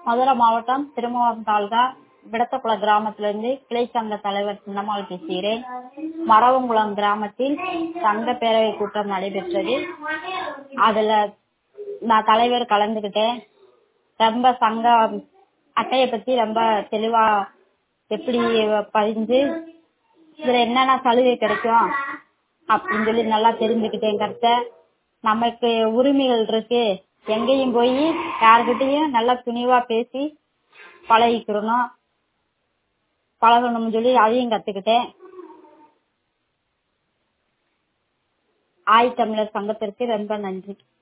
மதுரை மாவட்டம் திருமணம் தாலுகா விடத்தக்குள கிராமத்திலிருந்து கிளை சங்க தலைவர் சின்னம்மாள் பேசுகிறேன். மரவங்குளம் கிராமத்தில் சங்க பேரவை கூட்டம் நடைபெற்றது. அதுல நான் தலைவர் கலந்துகிட்டேன். ரொம்ப சங்க அட்டையை பத்தி ரொம்ப தெளிவா எப்படி பதிஞ்சு இதுல என்னென்ன சலுகை கிடைக்கும் அப்படின்னு சொல்லி நல்லா தெரிஞ்சுக்கிட்டேன். கருத்தை நமக்கு உரிமைகள் இருக்கு, எங்கேயும் போய் யாருக்கிட்டையும் நல்லா துணிவா பேசி பழகணும்னு சொல்லி அதையும் கத்துக்கிட்டேன். ஆய் தமிழர் சங்கத்திற்கு ரொம்ப நன்றி.